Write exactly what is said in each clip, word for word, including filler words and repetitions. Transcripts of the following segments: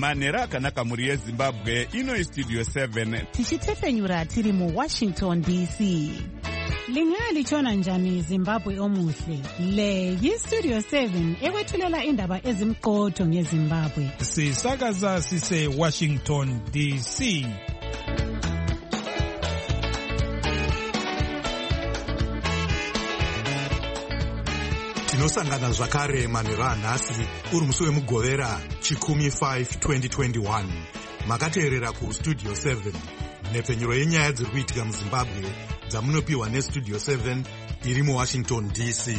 manhero akanaka mhuri yezimbabwe. Ino istudio seven tichitefenyura tiri muwashington D C. Lingalitshona njani Zimbabwe omuhle? Le yistudio seven ekwethulela indaba ezimqotho ngeZimbabwe. Sisakaza sise Washington D C. Tinosangana zvakare manhero anhasi uri musi wemugovera chikumi five twenty twenty-one. Makateerera kustudio seven nhepfenyuro yenyaya dziri kuitika muZimbabwe dzamunopiwa nestudio seven iri muWashington D C.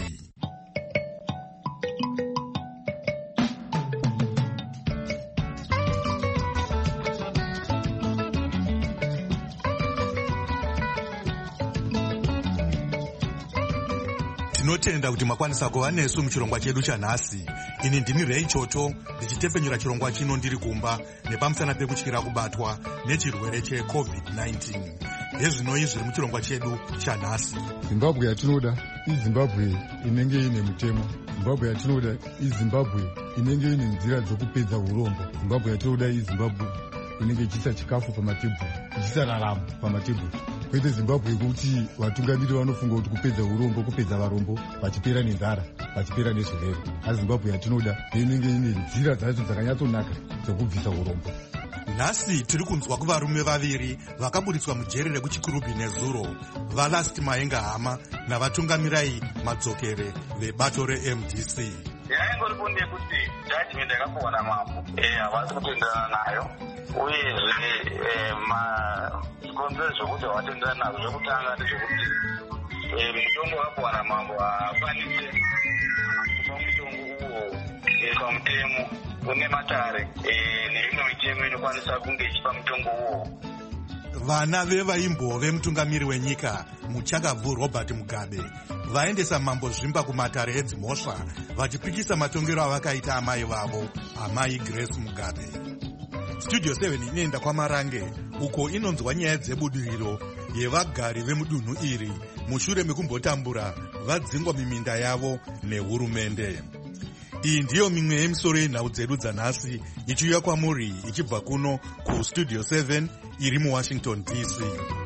Tinotenda kuti makwanisa kuva nesu muchirongwa chedu chanhasi. Ini ndini Ray Choto ndichitefenyura chirongwa chino ndiri kumba nepamusana pekutyira kubatwa nechirwere checovid nineteen. Ezvinoi zviri muchirongwa chedu chanhasi. Zimbabwe yatinoda iZimbabwe inenge ine mutemo. Zimbabwe yatinoda iZimbabwe inenge ine nzira dzokupedza urombo. Zimbabwe yatinoda iZimbabwe inenge ichiisa chikafu pamatebhuru, ichiisa raramo pamatebhuru. Kwete Zimbabwe yekuti vatungamiri vanofunga kuti kupedza urombo, kupedza varombo, vachipera nenzara, vachipera nezvirwere. Asi Zimbabwe yatinoda inenge ine nzira dzacho dzakanyatsonaka dzokubvisa urombo. Nhasi tiri kunzwa kuvarume vaviri vakaburitswa mujeri rekuchikurubhi nezuro, vaLast Maenga Hama navatungamiri madzokere vebato reM D C. yaingoripo ndeyekuti judgment yakapuwa namambo havasi kutenderana nayo, uyezve makonzero zvokuti havatenderana nazvo zvekutanga ndezvekuti mutombo wakapuwa namambo haafanire kupa mutombo uwo pamutemo une matare neimwe mitemo inokwanisa kunge ichipa mutombo uwo. Vana vevaimbove mutungamiri wenyika Muchakabvu Robert Mugabe vaendesa mambo zvimba kumatare edzimhosva vachipikisa matongero avakaita amai vavo, amai Grace Mugabe. Studio seven inoenda kwaMarange uko inonzwa nyaya dzebudiriro yevagari vemudunhu iri mushure mekumbotambura vadzingwa miminda yavo nehurumende. Iyi ndiyo mimwe yemisoro yenhau dzedu dzanhasi ichiuya kwamuri ichibva kuno kustudio seven iri muWashington D C.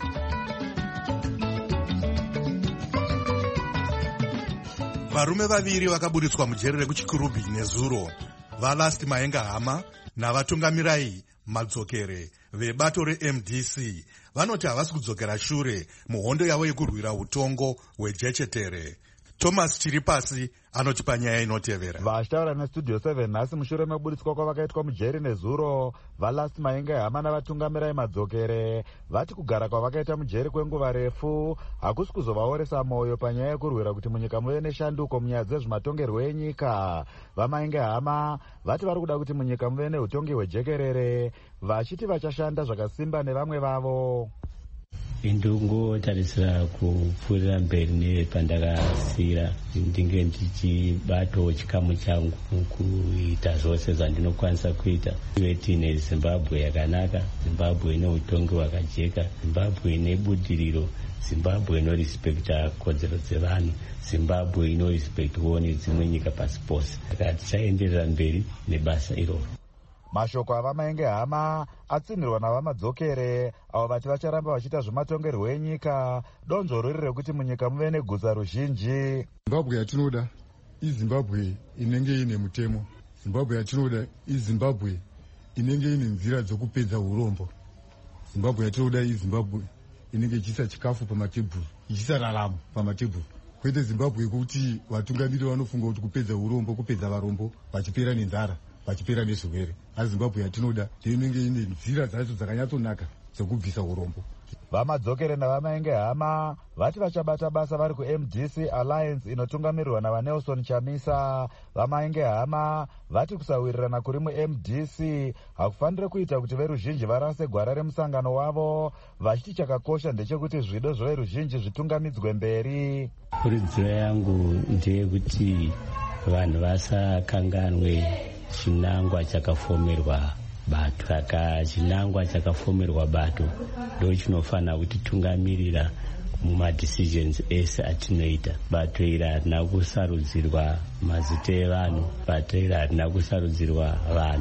Varume vaviri vakaburitswa mujeri rekuchikurubhi nezuro, vaLast Maenga Hama navatungamiri madzokere vebato reM D C vanoti havasi kudzokera shure muhondo yavo yekurwira utongo hwejechetere. Thomas Chiripasi anotipa nyaya inotevera. Vachitaura nestudio seven nhasi mushure meburitswa kwavakaitwa mujeri nezuro, vaLast Maenga Hama navatungamiri madzokere vati kugara kwavakaita mujeri kwenguva refu hakusi kuzovaoresa mwoyo panyaya yekurwira kuti munyika muve neshanduko munyaya dzezvematongerwo enyika. VaMaenga Hama vati vari kuda kuti munyika muve neutongi hwejekerere, vachiti vachashanda zvakasimba nevamwe vavo. Indongotarisira kupfuurira mberi nepandakasira ndinge ndichibatawo chikamu changu mukuita zvose zvandinokwanisa kuita. Ive tiine Zimbabwe yakanaka, Zimbabwe ine utongi hwakajeka, Zimbabwe ine budiriro, Zimbabwe inorispekta kodzero dzevanhu, Zimbabwe inorispektwawo nedzimwe nyika pasi pose. Saka tichaenderera mberi nebasa iroro. Mashoko avaMaenga Hama atsinirwa navamadzokere avo vati vacharamba vachiita zvematongerwo enyika, donzvo riri rekuti munyika muve neguza ruzhinji. Zimbabwe yatinoda iZimbabwe inenge ine mutemo. Zimbabwe yatinoda iZimbabwe inenge ine nzira dzokupedza urombo. Zimbabwe yatinoda iZimbabwe inenge ichiisa chikafu pamatebhuru, ichiisa raramo pamatebhuru. Kwete Zimbabwe yekuti vatungamiri vanofunga kuti kupedza urombo, kupedza varombo, vachipera nenzara, vachipera nezvirwere. Asi Zimbabwe yatinoda inenge ine nzira dzacho dzakanyatsonaka dzokubvisa urombo. VaMadzokere navaMaenga Hama vati vachabata basa vari kuM D C Alliance inotungamirirwa navaNelson Chamisa. VaMaenga Hama vati kusawirirana kuri muM D C hakufanire kuita kuti veruzhinji varase gwara remusangano wavo, vachiti chakakosha ndechekuti zvido zveveruzhinji zvitungamidzwe mberi. Kuridziro yangu ndeyekuti vanhu vasakanganwe chinangwa chakafomerwa bato. Saka chinangwa chakafomerwa bato ndo chinofanira kutitungamirira mumadecisions ese atinoita. Bato iri harina kusarudzirwa mazita evanhu, bato iri harina kusarudzirwa vanhu,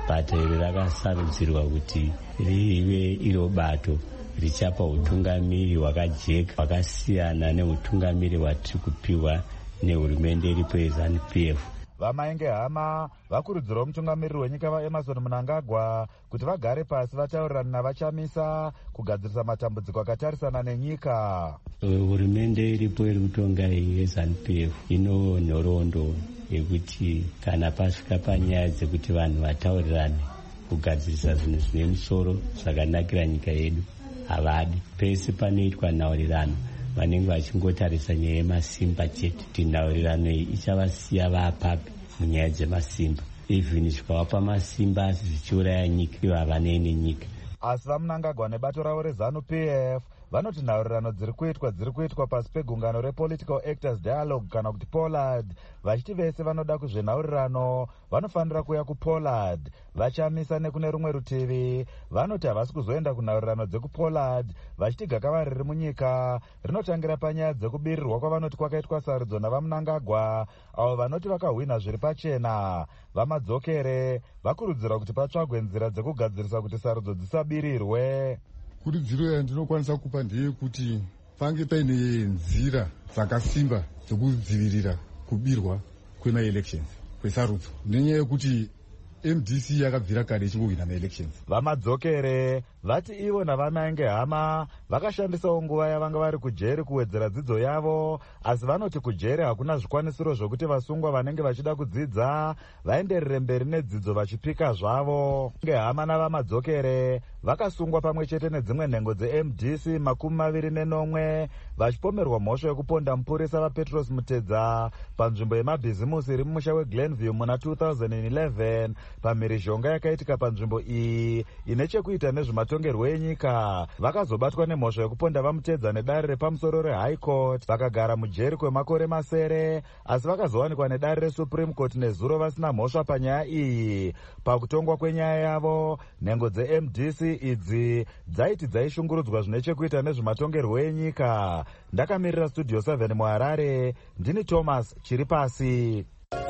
bato iri rakasarudzirwa kuti rive iro bato richapa utungamiri hwakajeka hwakasiyana neutungamiri hwatiri kupiwa nehurumende iripo yeZANU P F. vamainge hama vakurudzirawo mutungamiriri wenyika vaEmerson Mnangagwa kuti vagare pasi vataurirana navachamisa kugadzirisa matambudziko akatarisana nenyika. Hurumende iripo iri kutonga yeZANU P F ino nhoroondo yekuti kana pasvika panyaya dzekuti vanhu vataurirane kugadzirisa zvinhu zvine musoro zvakanakira nyika yedu havadi. Pese panoitwa nhaurirano vanenge vachingotarisa nyaya yemasimba chete, kuti nhaurirano iyi ichavasiya vapapi munyaya dzemasimba, even zvikavapa masimba asi zvichiuraya nyika ivo havanei nenyika. Asi vaMnangagwa nebato ravo reZANU P F vanoti nhaurirano dziri kuitwa dziri kuitwa pasi pegungano rePolitical Actors Dialogue kana kuti Pollard, vachiti vese vanoda kuzvenhaurirano vanofanira kuuya kuPollard. Vachamisa nekune rumwe rutivi vanoti havasi kuzoenda kunhaurirano dzekuPollard, vachiti gakava riri munyika rinotangira panyaya dzekubirirwa kwavanoti kwakaitwa sarudzo navaMnangagwa, avo vanoti vakahwina zviri pachena. Vamadzokere vakurudzira kuti patsvagwe nzira dzekugadzirisa kuti sarudzo dzisabirirwe. Kurudziro yandinokwanisa kupa ndeyekuti pange paine nzira dzakasimba dzekudzivirira kubirwa kwema-elections kwesarudzo, nenyaya yekuti M D C yakabvira kare ichingohwina ma-elections. Vamadzokere vati ivo navamainge hama vakashandisawo nguva yavanga vari kujeri kuwedzera dzidzo yavo, asi vanoti kujeri hakuna zvikwanisiro zvokuti vasungwa vanenge vachida kudzidza vaenderere mberi nedzidzo vachipika zvavo. Hama navamadzokere vakasungwa pamwe chete nedzimwe nhengo dze-M D C makumi maviri nenomwe vachipomerwa mhosva yekuponda mupurisa vaPetros Mutedza panzvimbo yemabhizimusi iri mumusha weGlenview muna two thousand eleven pamhirizhonga yakaitika panzvimbo iyi ine chekuita nezvematongerwo enyika. Vakazobatwa nemhosva yekuponda vaMutedza nedare repamusoro reHigh Court vakagara mujeri kwemakore masere, asi vakazowanikwa nedare reSupreme Court nezuro vasina mhosva panyaya iyi. Pakutongwa kwenyaya yavo, nhengo dze-M D C idzi dzaiti dzaishungurudzwa zvine chekuita nezvematongerwo enyika. Ndakamirira Studio seven muHarare, ndini Thomas Chiripasi.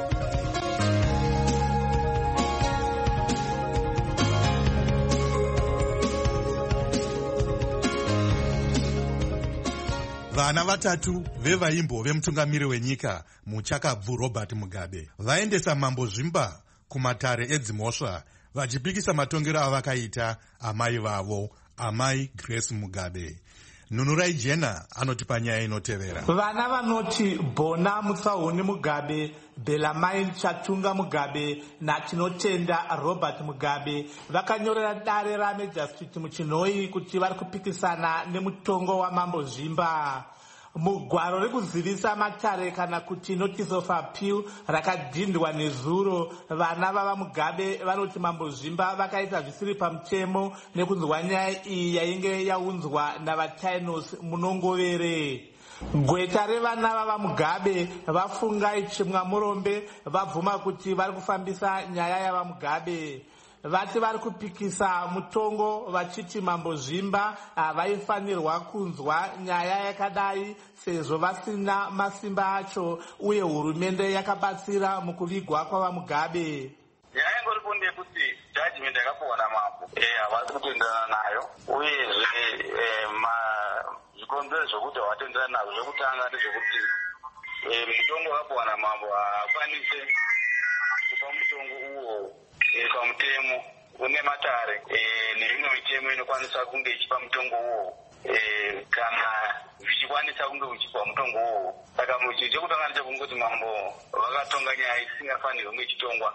Vana vatatu vevaimbo vemutungamiri wenyika muchakabvu Robert Mugabe vaendesa mambo zvimba kumatare edzimhosva vachipikisa matongero avakaita amai vavo, amai Grace Mugabe. Nunurai Jena anotipa nyaya inotevera. Vana vanoti Bona Mutsauni Mugabe, Belamai Chatunga Mugabe na Tinotenda Robert Mugabe vakanyorera dare raMajor Street muChinoi kuti vari kupikisana nemutongo wamambo zvimba. Mugwaro rekuzivisa matare kana kuti notice of appeal rakadhindwa nezuro, vana vava Mugabe vanoti mambo zvimba vakaita zvisiri pamutemo nekunzwa nyaya iyi yainge yaunzwa navaTainos munongovere. Gweta revana vava Mugabe vafunga ichimwa murombe vabvuma kuti vari kufambisa nyaya yava Mugabe. Vati vari kupikisa mutongo vachiti mambo zvimba havaifanirwa kunzwa nyaya yakadai sezvo vasina masimba acho uye hurumende yakabatsira mukuvigwa kwava Mugabe. Nyaya ingoripo ndeyekuti judgment yakapuwa namambo havasi kutenderana nayo, uyezve zvikonzero zvokuti havatenderani nazvo zvekutanga ndezvekuti mutongo wakapuwa namambo haakwanise kupa mutongo uwo pamutemo une matare neimwe mitemo inokwanisa kunge ichipa mutongo uwo kana zvichikwanisa kunge uchipa mutongo uwo. Saka chekutanga ndechekungoti mambo vakatonga nyaya isingafanirwi kunge ichitongwa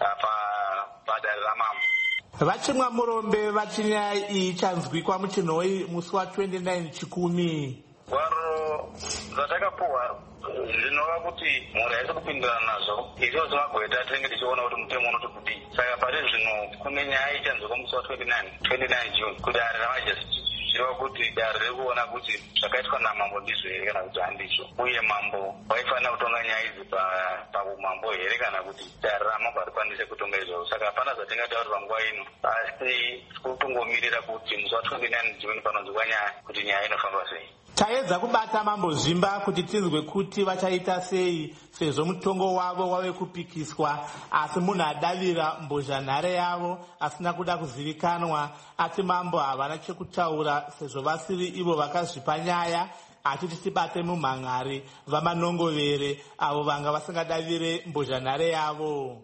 padare ramambo. Vachimwa murombe vati nyaya iyi ichanzwikwa muChinoi musi wa twenty-nine Chikumi. Gwaro zvatakapuwa zvinova kuti mhuri haisi kupindurana nazvo. Izvo zvemagweta tinenge tichiona kuti mutemo unoti kudii. Saka pari zvino kune nyaya ichanzwikwa musi wa twenty-nine June kudare raMajor Street. Zvireva kuti dare riri kuona kuti zvakaitwa namambo ndizvo here kana kuti handizvo, uye mambo waifanira kutonga nyaya idzi paumambo here kana kuti dare ramambo harikwanise kutonga izvozvo. Saka hapana zvatingataura panguva ino, asi kutongomirira kuti musi wa twenty-nine June panonzwikwa nyaya kuti nyaya inofamba sei. taedza kubata mambo zvimba kuti tinzwe kuti vachaita sei sezvo mutongo wavo wave kupikiswa, asi munhu adavira mbozhanhare yavo asina kuda kuzivikanwa, ati mambo havana chekutaura sezvo vasiri ivo vakazvipa nyaya, achiti tibate mumhan'ari vamanongovere avo vanga vasingadavire mbozhanhare yavo.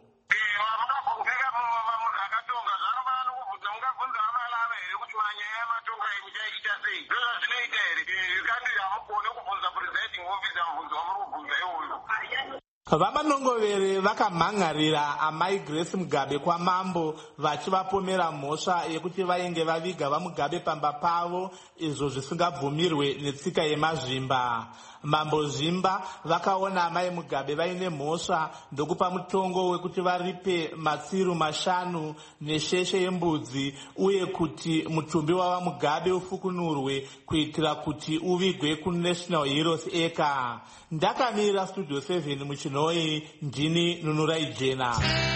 Vamanongovere vakamhan'arira amai Grace Mugabe kwamambo vachivapomera mhosva yekuti vainge vaviga vaMugabe pamba pavo, izvo zvisingabvumirwe netsika yemazvimba. Mambo Zvimba vakaona amai Mugabe vaine mhosva ndokupa mutongo wekuti varipe matsiru mashanu nesheshe yembudzi uye kuti mutumbi wava Mugabe ufukunurwe kuitira kuti uvigwe kuNational Heroes Acre. Ndakamira Studio seven muChinoi, ndini Nunurai Jena.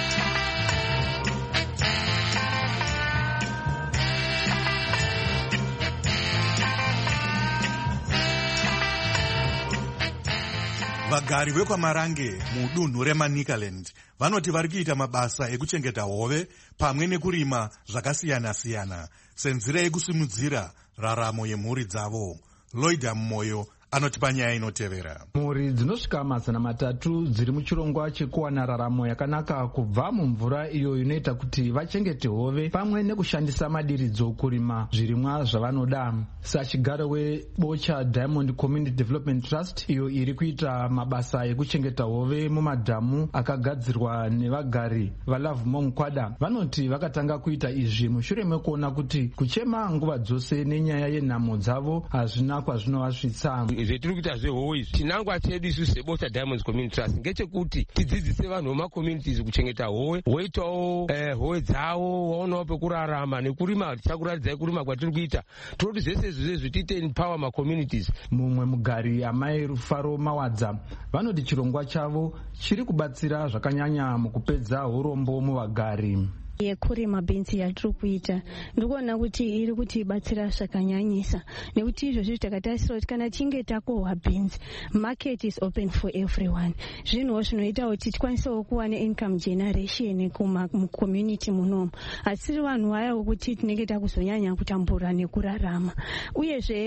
Vagari vekwamarange mudunhu reManicaland vanoti vari kuita mabasa ekuchengeta hove pamwe nekurima zvakasiyana-siyana senzira yekusimudzira raramo yemhuri dzavo. Lloyd Moyo anotipa nyaya inotevera. Mhuri dzinosvika mazana matatu dziri muchirongwa chekuwana raramo yakanaka kubva mumvura iyo inoita kuti vachengete hove pamwe nekushandisa madiridzo kurima zvirimwa zvavanoda. Sachigaro webocha Diamond Community Development Trust iyo iri kuita mabasa ekuchengeta hove mumadhamu akagadzirwa nevagari vaLove Monkwada vanoti vakatanga kuita izvi mushure mekuona kuti kuchema nguva dzose nenyaya yenhamo dzavo hazvina kwazvinovasvitsa. Zvetiri kuita zvehowe izvi chinangwa chedu isu sebota Diamonds Community Trust ngechekuti tidzidzise vanhu vemacommunities kuchengeta howe, woitawo eh, howe dzavo waonawo pekurarama nekurima. Tichakuratidzai kurima kwatiri kuita, toti zvese izvozvo tiite empower macommunities. Mumwe mugari amai Rufaro Mawadza vanoti chirongwa chavo chiri kubatsira zvakanyanya mukupedza urombo muvagari. Yekurima bhinzi yatiri kuita ndikuona kuti iri kutibatsira zvakanyanyisa, nekuti izvozvo takatarisira kuti kana tinge takohwa bhinzi, market is open for everyone. Zvinhu zvinoita kuti tikwanisewo kuwana income generation mucommunity munomu, asiri vanhu vaya wokuti tinenge takuzonyanya kutambura nekurarama. Uyezve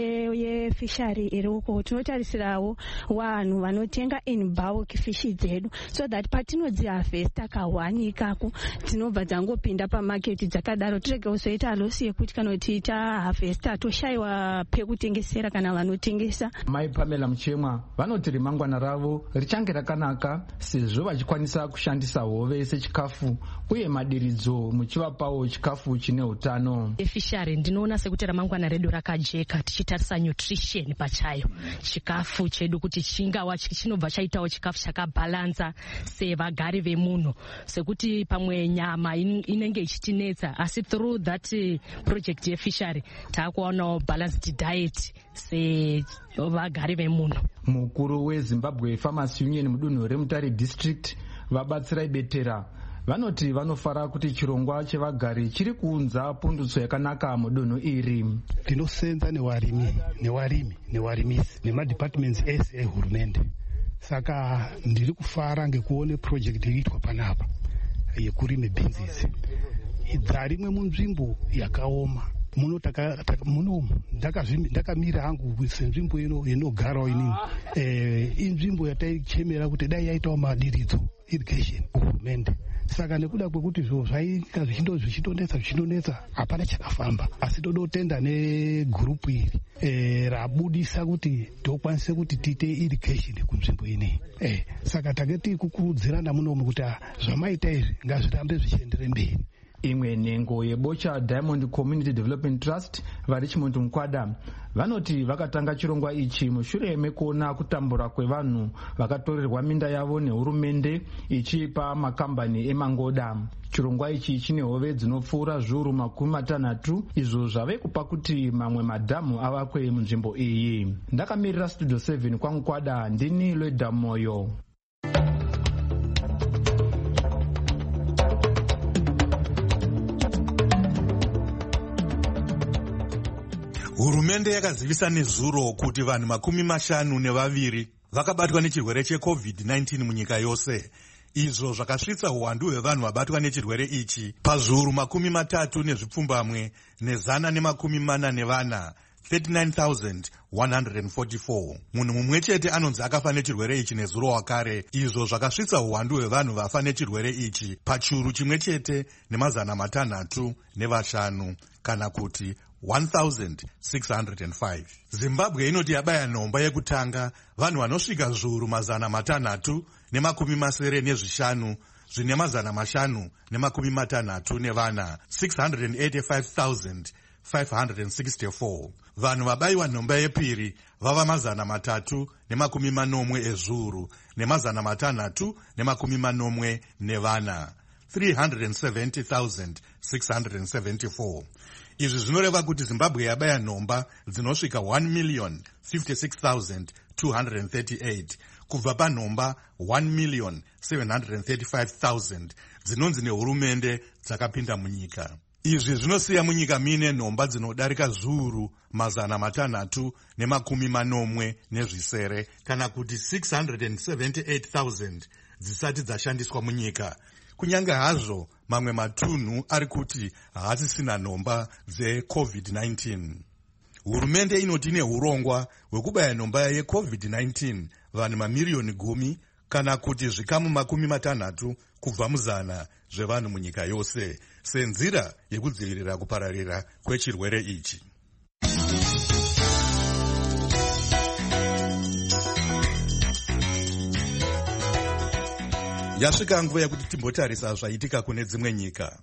yefishari iri uko tinotarisirawo vanhu vanotenga in bulk fishi dzedu, so that patinodziharvesta kahwani ikako tinobva dzangopinda pamaketi dzakadaro, tirege kuzoita losi yekuti kana tiita harvesta toshaiwa pekutengesera kana vanotengesa. Mai Pamela Muchemwa vanoti remangwana ravo richange rakanaka sezvo vachikwanisa kushandisa hove sechikafu uye madiridzo muchivapawo chikafu chine utano. Efishari ndinoona sekuti ramangwana redu rakajeka tichitarisa nutrition pachayo, chikafu chedu kuti chingawa chinobva chaitawo chikafu chakabalanza sevagari vemunhu, sekuti pamwe nyama inenge ichitinetsa, asi through that project yefishari taakuonawo balanced diet sevagari vemunhu. Mukuru weZimbabwe Farmers Union mudunhu reMutare District vabatsira Betera vanoti vanofara kuti chirongwa chevagari chiri kuunza pundutso yakanaka mudunhu iri. Tinosenza newarimi newarimi newarimisi nemadepartments ese ehurumende, saka ndiri kufara ngekuone project iriitwa panapa yekurime bhinzi. Dzarimwe munzvimbo yakaoma muno taka, taka muno ndakamira hangu senzvimbo ino inogarawo inini eh inzvimbo yataichemera kuti dai yaitawo madiridzo irrigation hurumende. Saka nekuda kwekuti zvo zvaika zvichindo zvichitondetsa zvichitondetsa hapana chakafamba, asi todotenda negrupu iri eh rabudisa kuti tokwanise kuti tiite irrigation kunzvimbo ine. Eh saka takati kukurudzirana muno kuti zvamaita izvi ngazvirambe zvichiendere mberi. Imwe nhengo yebocha Diamond Community Development Trust vari Chimuntu Mukwada vanoti vakatanga chirongwa ichi mushure mekuona kutambura kwevanhu vakatorerwa minda yavo nehurumende ichipa makambani emangoda. Chirongwa ichi chine hove dzinopfuura zviuru makumi matanhatu izvo zvave kupa kuti mamwe madhamu avakwe munzvimbo iyi. Ndakamirira Studio seven kwaMukwada, ndini Lloyd Moyo. Hurumende yakazivisa nezuro kuti vanhu makumi mashanu nevaviri vakabatwa nechirwere checovid nineteen munyika yose. Izvo zvakasvitsa uwandu hwevanhu vabatwa nechirwere ichi pazviuru makumi matatu nezvipfumbamwe nezana nemakumi mana nevana, thirty-nine thousand one hundred forty-four. Munhu mumwe chete anonzi akafa nechirwere ichi nezuro wakare. Izvo zvakasvitsa uwandu hwevanhu vafa nechirwere ichi pachiuru chimwe chete nemazana matanhatu nevashanu, kana kuti one thousand six hundred five. Zimbabwe inoti yabaya nhomba yekutanga vanhu vanosvika zviuru mazana matanhatu nemakumi masere nezvishanu zvine mazana mashanu nemakumi matanhatu nevana, six hundred eighty-five thousand five hundred sixty-four. Vanhu vabayiwa nhomba yepiri vava mazana matatu nemakumi manomwe ezviuru nemazana matanhatu nemakumi manomwe nevana, three hundred seventy thousand six hundred seventy-four. Izvi zvinoreva kuti Zimbabwe yabaya nhomba dzinosvika one million fifty-six thousand two hundred thirty-eight kubva panhomba one million seven hundred thirty-five thousand dzinonzi nehurumende dzakapinda munyika. Izvi zvinosiya munyika mine nhomba dzinodarika zviuru mazana matanhatu nemakumi manomwe nezvisere, kana kuti six hundred seventy-eight thousand dzisati dzashandiswa munyika. Kunyange hazvo mamwe matunhu ari kuti haasisina nhomba dzecovid nineteen. Hurumende inoti ine urongwa hwekubaya nhomba yecovid nineteen vanhu mamiriyoni gumi kana kuti zvikamu makumi matanhatu kubva muzana zvevanhu munyika yose senzira yekudzivirira kupararira kwechirwere ichi. Yasvika nguva yekuti timbotarisa zvaitika kune dzimwe nyika.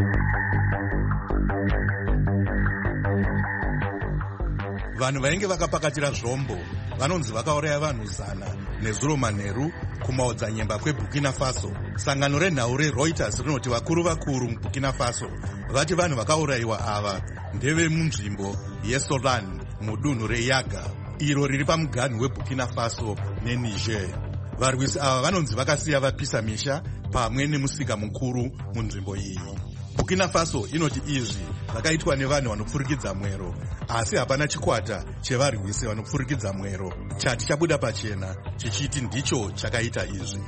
Vanhu vainge vakapakatira zvombo vanonzi vakauraya vanhu zana nezuro manheru kumaodzanyemba kweBurkina Faso. Sangano renhau reReuters rinoti vakuru vakuru muBurkina Faso vati vanhu vakaurayiwa ava ndeve munzvimbo yeSolan mudunhu reYaga iro riri pamuganhu weBurkina Faso neNiger. Varwisi ava vanonzi vakasiya vapisa misha pamwe nemusika mukuru munzvimbo iyi. Burkina Faso inoti izvi zvakaitwa nevanhu vanopfurikidza mwero, asi hapana chikwata chevarwisi vanopfurikidza mwero chati chabuda pachena chichiti ndicho chakaita izvi.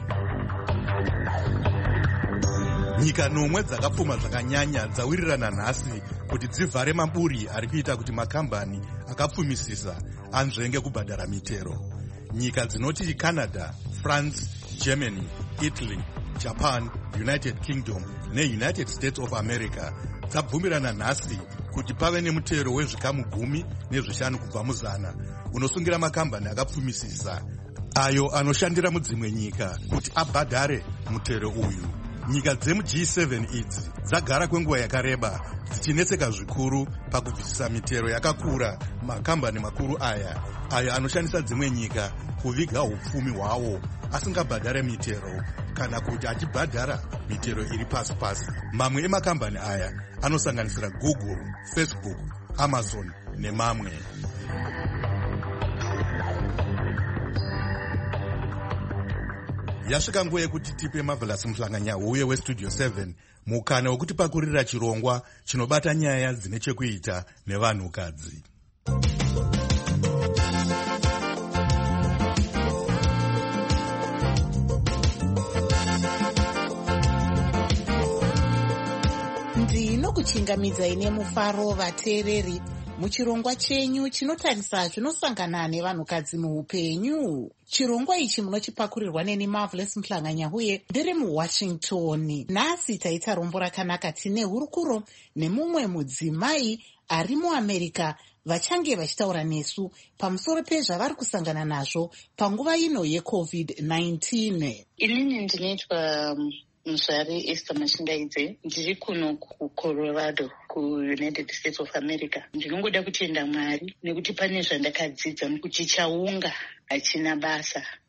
Nyika nomwe dzakapfuma zvakanyanya dzawirirana nhasi kuti dzivhare maburi ari kuita kuti makambani akapfumisisa anzvenge kubhadhara mitero. Nyika dzinoti Canada, France, Germany, Italy, Japan, United Kingdom neUnited States of America dzabvumirana nhasi kuti pave nemutero wezvikamu gumi nezvishanu kubva muzana unosungira makambani akapfumisisa ayo anoshandira mudzimwe nyika kuti abhadhare mutero uyu. Nyika dzemu G seven idzi dzagara kwenguva yakareba dzichinetseka zvikuru pakubvisisa mitero yakakura makambani makuru aya ayo anoshandisa dzimwe nyika kuviga upfumi hwawo asingabhadhare mitero kana kuti achibhadhara mitero iri pasi pasi. Mamwe emakambani aya anosanganisira Google, Facebook, Amazon nemamwe. Yasvika nguva yekuti tipe Marvelous Mhlanganyauye weStudio seven mukana wekuti pakurira chirongwa chinobata nyaya dzine chekuita nevanhukadzi. Ndinokuchingamidzai nemufaro vateereri muchirongwa chenyu chinotarisa zvinosangana nevanhukadzi muupenyu. Chirongwa ichi munochipakurirwa neni Marvelous Mhlanganyauye ndiri muWashington. Nhasi taita rombo rakanaka tine hurukuro nemumwe mudzimai ari muAmerica vachange vachitaura nesu pamusoro pezvavari kusangana nazvo panguva ino yecovid nineteen. Inini ndinoitwa Mzvari Esther Mashingaidze, ndiri kuno kuColorado kuUnited States of America. Ndinongoda kutenda Mwari nekuti pane zvandakadzidza kuti chaunga hachina basa.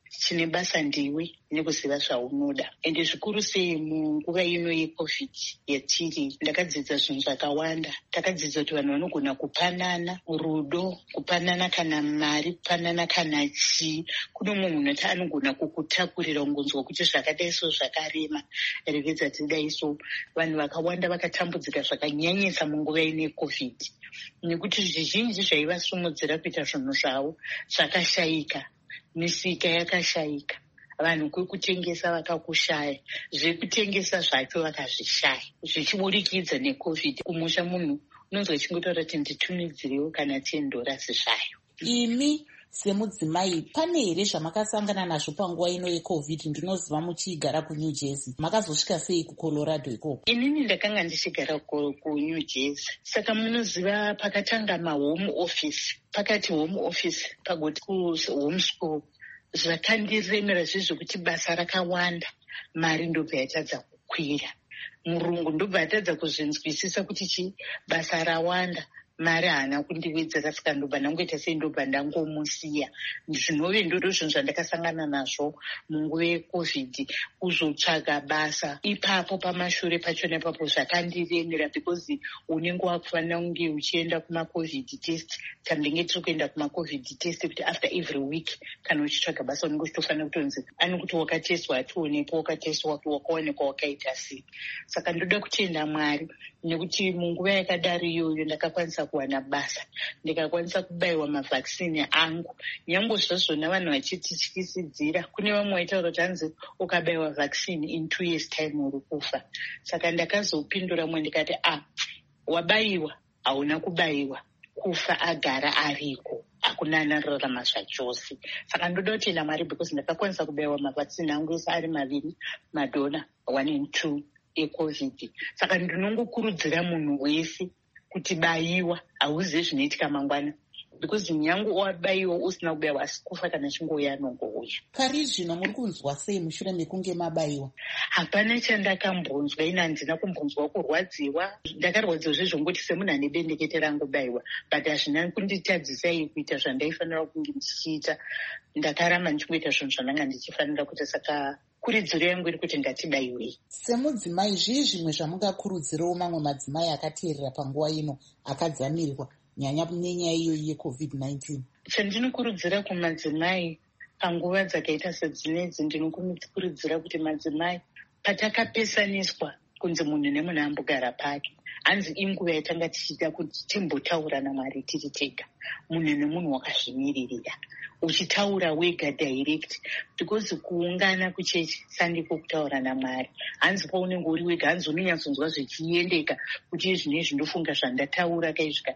chine basa ndiwe nekuziva zvaunoda. Ende zvikuru sei munguva ino yecovid yatiri, ndakadzidza zvinhu zvakawanda. Takadzidza kuti vanhu vanogona kupanana rudo, kupanana kana mari, kupanana kana chii. Kuno mumwe munhu ati anogona kukutakurira ungonzwa kuti zvakadai so zvakarema, revedza tidai so. Vanhu vakawanda vakatambudzika zvakanyanyisa munguva ino yecovid, nekuti zvizhinji zvaivasumudzira kuita zvinhu zvavo zvakashayika. Misika yakashayika, vanhu kwekutengesa vakakushaya, zvekutengesa zvacho vakazvishaya, zvichiburikidza necovid. Kumusha munhu unonzwa chingotaura kuti nditumidzirewo kana ten dollars zvayo. Imi semudzimai, pane here zvamakasangana nazvo panguva ino yecovid? Ndinoziva muchigara kuNew Jersey, makazosvika sei kuColorado ikoko? Inini ndakanga ndichigara kuNew Jersey, saka munoziva pakatanga mahome office, pakati home office pagoti kuhome school, zvakandiremera zvezvokuti basa rakawanda, mari ndobva yatadza kukwira. Murungu ndobva yatadza kuzvinzwisisa kuti chi basa rawanda, mari haana kundiwedzera, saka ndobva ndangoita sei ndobva ndangomusiya. Zvinove ndodo zvinhu zvandakasangana nazvo munguva yecovid, kuzotsvaga basa. Ipapo pamashure pachona ipapo zvakandiremera, because unenge wakufanira kunge uchienda kumacovid test. Tambenge tiri kuenda kumacovid test kuti after every week kana uchitsvaga basa unenge uchitofanira kutonzi ani kuti wakateswa ationepo, wakateswa wakaonekwa wakaita sei. Saka ndoda kutenda Mwari nekuti munguva yakadari iyoyo ndakakwanisa kuwana basa, ndikakwanisa kubayiwa mavhakisini angu. Nyange zvazvona vanhu vachitityisidzira, kune vamwe vaitaura kuti hanzi ukabayiwa vhakisini in two years time uri kufa. Saka ndakazopindura mwe ndikati ah, wabayiwa hauna kubayiwa, kufa agara ariko, hakuna anararama zvachose. Saka ndoda kutenda Mwari because ndakakwanisa kubayiwa mavhakisini angu ese ari maviri, madona one and two ecovid. Saka ndinongokurudzira munhu wese kuti bayiwa, hauzivi zvinoitika mangwana, because nyange wabayiwa usina kubayiwa asi kufa kana chingouya anongouya. Kari zvino muri kunzwa sei mushure mekunge mabayiwa? Hapana chandakambonzwa, ina handina kumbonzwa kurwadziwa. Ndakarwadziwa zvezvongoti semunhu ane bendekete rangobayiwa, but hazvina kunditadzisai kuita zvandaifanira kunge ndichiita. Ndakaramba ndichingoita zvinhu zvandanga ndichifanira kuita, saka kuridziro yangu iri kuti ngatibayiwei. Semudzimai, zvii zvimwe zvamungakurudzirawo mamwe madzimai akateerera panguva ino akadzamirwa nyanya nenyaya iyoyi yecovid nineteen? Chandinokurudzira kumadzimai panguva dzakaita sedzinedzi, ndinokurudzira kuti madzimai, patakapesaniswa kunzi munhu nemunhu ambogara pake, hanzi inguva yatanga tichiita kuti timbotaura naMwari tiri tega, munhu nemunhu wakazvimiririra, uchitaura wega direct, because kuungana kuchechi sandiko kutaura naMwari. Hanzi paunenge uri wega, hanzi unonyatsonzwa zvichiendeka kuti zvinezvi ndofunga zvandataura kaizvika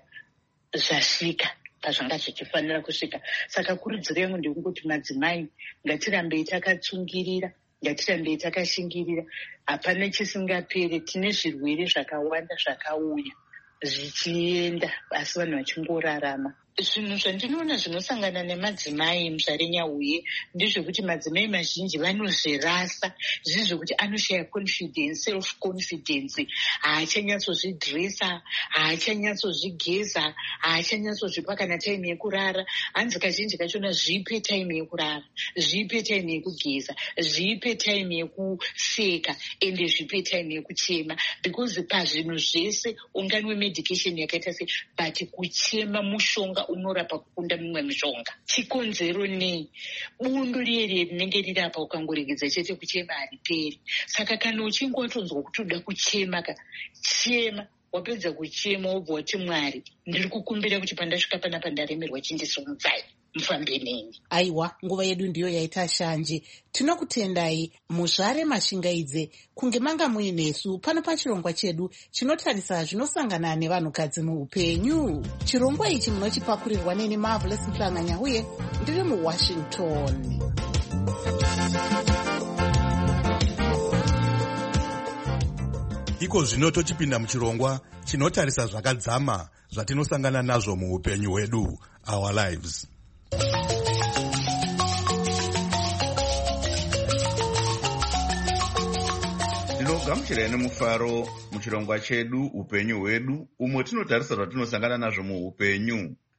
zvasvika pazvanga zvichifanira kusvika. Saka kurudziro yangu ndekungoti madzimai, ngatirambei takatsungirira, ngatirambei takashingirira. Hapana chisingaperi, tine zvirwere zvakawanda zvakauya zvichienda asi vanhu vachingorarama. Zvinhu zvandinoona zvinosangana nemadzimai muzvarenyauye ndezvekuti madzimai mazhinji vanozvirasa, zviri zvekuti anoshaya confidence, self confidence, haachanyatsozvidresa, haachanyatsozvigeza, haachanyatsozvipa kana time yekurara. Hanzi kazhinji kachona zvipe time yekurara, zvipe time yekugeza, zvipe time yekuseka, ende zvipe time yekuchema, because pazvinhu zvese unganwe medication yakaita sei, but kuchema mushonga unorapa kukunda mimwe mishonga. Chikonzero nei? Bundo riye rinenge riri apa ukangoregedza chete kuchema hariperi. Saka kana uchinge watonzwa kuti uda kuchema ka chema, wapedza kuchema wobva wati Mwari, ndiri kukumbira kuti pandasvika panapa ndaremerwa chindisumudzai, mufambe neni. Aiwa, nguva yedu ndiyo yaita shanje. Tinokutendai muzvare mashingaidze kunge manga muinesu pano pachirongwa chedu chinotarisa zvinosangana nevanhukadzi muupenyu. Chirongwa ichi munochipakurirwa neni Marvelous Mhlanganya uye ndiri muWashington. Iko zvino tochipinda muchirongwa chinotarisa zvakadzama zvatinosangana nazvo muupenyu hwedu, our lives. Ndinogamuchirai nemufaro muchirongwa chedu upenyu hwedu, umwe tinotarisa zvatinosangana nazvo muupenyu.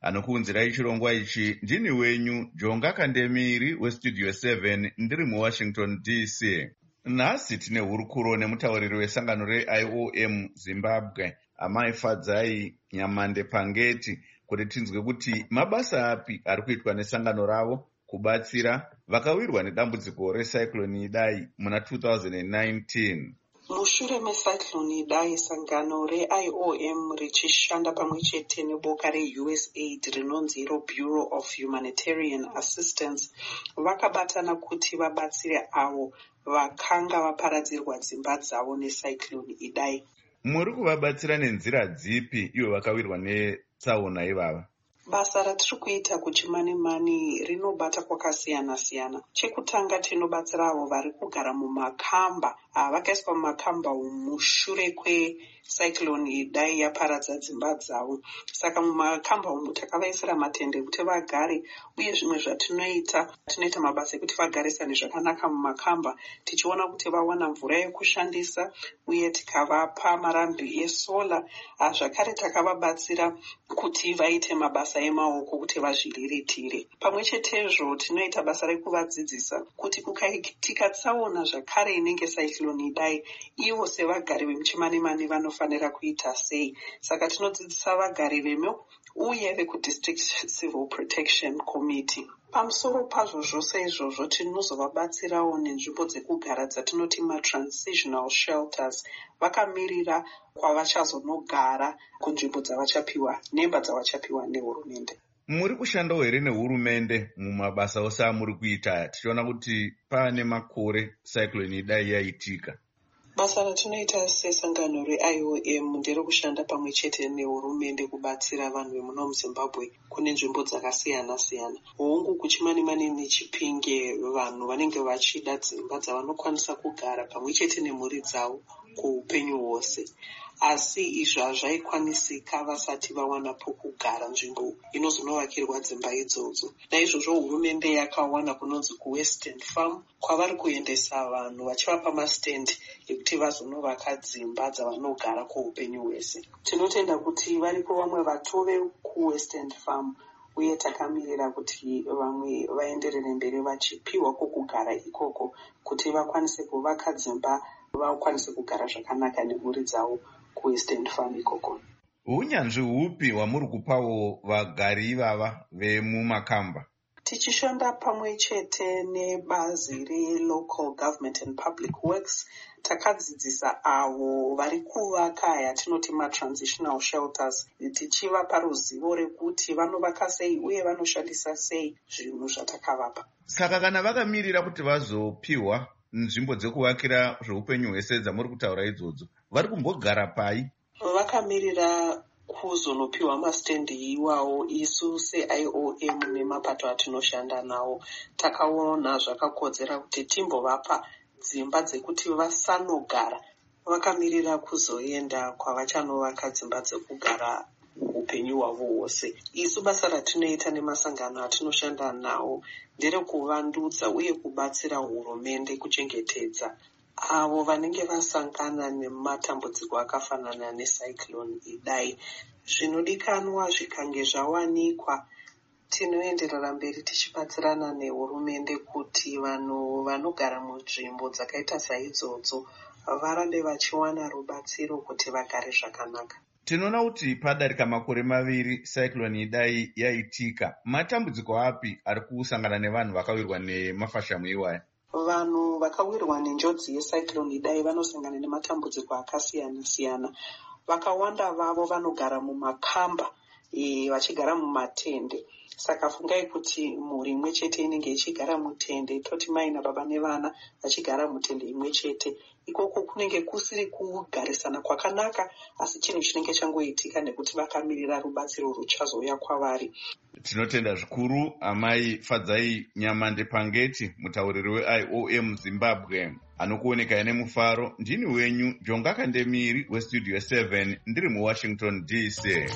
anokuunzirai chirongwa ichi ndini wenyu Jonga Kandemiri westudio seven ndiri muWashington D C. Nhasi tine hurukuro nemutauriri wesangano re-I O M Zimbabwe Amai Fadzai Nyamande Pangeti kuti tinzwe kuti mabasa api ari kuitwa nesangano ravo kubatsira vakawirwa nedambudziko recyclone Idai muna two thousand nineteen. Mushure mecyclone Idai, sangano re-I O M richishanda pamwe chete neboka re-U S A I D rinonzi Bureau of Humanitarian Assistance vakabatana kuti vabatsire avo vakanga vaparadzirwa dzimba dzavo necyclone Idai. Muri kuvabatsira nenzira dzipi ivo vakawirwa netsaona ivava? Basa ratiri kuita kuchimani mani rinobata kwakasiyana siyana. Chekutanga tinobatsira avo vari kugara mumakamba, vakaiswa mumakamba mushure kwecyclone Idai yaparadza dzimba dzavo. Saka mumakamba umu takavaisira matende kuti vagare, uye zvimwe zvatinoita tinoita mabasa ekuti vagarisane zvakanaka mumakamba, tichiona kuti vawana mvura yekushandisa, uye tikavapa marambi esola. Zvakare takavabatsira kuti vaite mabasa emaoko kuti vazviriritire. Pamwe chetezvo tinoita basa rekuvadzidzisa kuti kukaitika tsaona zvakare inenge cyclone Idai, ivo sevagari vemuchimani mani vanofanira kuita sei. Saka tinodzidzisa vagari vemo uye vekudistrict civil protection committee. Pamusoro pazvo zvose izvozvo tinozovabatsirawo nenzvimbo dzekugara dzatinoti ma-transitional shelters, vakamirira kwavachazonogara kunzvimbo dzavachapiwa, nemba dzavachapiwa nehurumende. Muri kushandawo here nehurumende mumabasa ose amuri kuita? Tichiona kuti pane makore cyclone Idai yaitika. Basa ratinoita sesangano re-I O M nderekushanda pamwe chete nehurumende kubatsira vanhu vemuno muZimbabwe kune nzvimbo dzakasiyana siyana. Hongu kuchimani mani neChipinge, vanhu vanenge vachida dzimba dzavanokwanisa kugara pamwe chete nemhuri dzavo kuupenyu hwose. Asi izvi hazvaikwanisika vasati vawana pokugara, nzvimbo inozonovakirwa dzimba idzodzo. Naizvozvo hurumende yakawana kunonzi kuWestern Farm kwavari kuendesa vanhu vachivapa mastendi ekuti vazonovaka dzimba dzavanogara kweupenyu hwese. Tinotenda kuti varipo vamwe vatove kuWestern Farm, uye takamirira kuti vamwe vaenderere mberi vachipiwa kwokugara ikoko kuti vakwanise kuvaka dzimba, vakwanise kugara zvakanaka nemhuri dzavo kuWestern Farm ikoko. Unyanzvi hupi hwamuri kupawo vagari ivava vemumakamba? Tichishanda pamwe chete nebazi re-Local Government and Public Works, takadzidzisa avo vari kuvaka yatinoti ma-transitional shelters, tichivapa ruzivo rekuti vanovaka sei uye vanoshandisa sei zvinhu zvatakavapa. Saka kana vakamirira kuti vazopiwa nzvimbo dzekuvakira zveupenyu hwese dzamuri kutaura idzodzo, vari kumbogara pai? Vakamirira kuzonopiwa mastendi iwawo. Isu se-I O M nemapato atinoshanda nawo takaona zvakakodzera kuti timbovapa dzimba dzekuti vasanogara, vakamirira kuzoenda kwavachanovaka dzimba dzekugara upenyu hwavo hwose. Isu basa ratinoita nemasangano atinoshanda nawo nderekuvandudza uye kubatsira hurumende kuchengetedza avo vanenge vasangana nematambudziko akafanana necyclone Idai. Zvinodikanwa zvikange zvawanikwa, tinoenderera mberi tichibatsirana nehurumende kuti vanhu vanogara munzvimbo dzakaita saidzodzo varambe vachiwana rubatsiro kuti vagare zvakanaka. Tinoona kuti padarika makore maviri cyclone Idai yaitika, matambudziko api ari kusangana nevanhu vakawirwa nemafashamu iwaya? Vanhu vakawirwa nenjodzi yecyclone Idai vanosangana nematambudziko akasiyana siyana. Vakawanda vavo vanogara mumakamba, e, vachigara mumatende. Saka fungai kuti mhuri imwe chete inenge ichigara mutende, toti mai nababa nevana vachigara mutende imwe chete. Ikoko kunenge kusiri kugarisana kwakanaka, asi chinhu chinenge changoitika nekuti vakamirira rubatsiro ruchazouya kwavari. Tinotenda zvikuru Amai Fadzai Nyamande Pangeti, mutauriri we-I O M Zimbabwe. Anokuoneka ine mufaro, ndini wenyu Jonga Kandemiri westudio seven ndiri muWashington D C.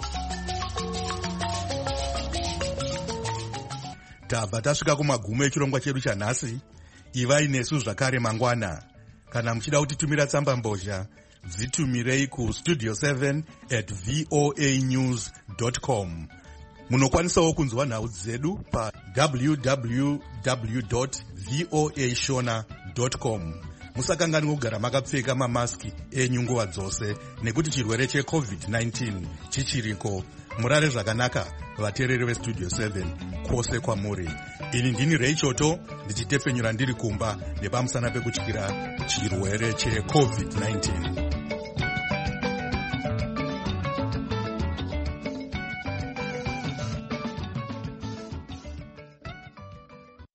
Tabva tasvika kumagumo echirongwa chedu chanhasi. Ivai nesu zvakare mangwana. Kana muchida kutitumira tsamba mbozha, dzitumirei ku studio seven at voa news dot com. Munokwanisawo kunzwa nhau dzedu pa w w w dot voa shona dot com. Musakanganwe kugara makapfeka mamaski enyu nguva dzose nekuti chirwere checovid nineteen chichiriko. Murare zvakanaka vateereri vestudio seven kwose kwamuri. Ini ndini Ray Choto ndichitepfenyura ndiri kumba nepamusana pekutyira chirwere checovid nineteen.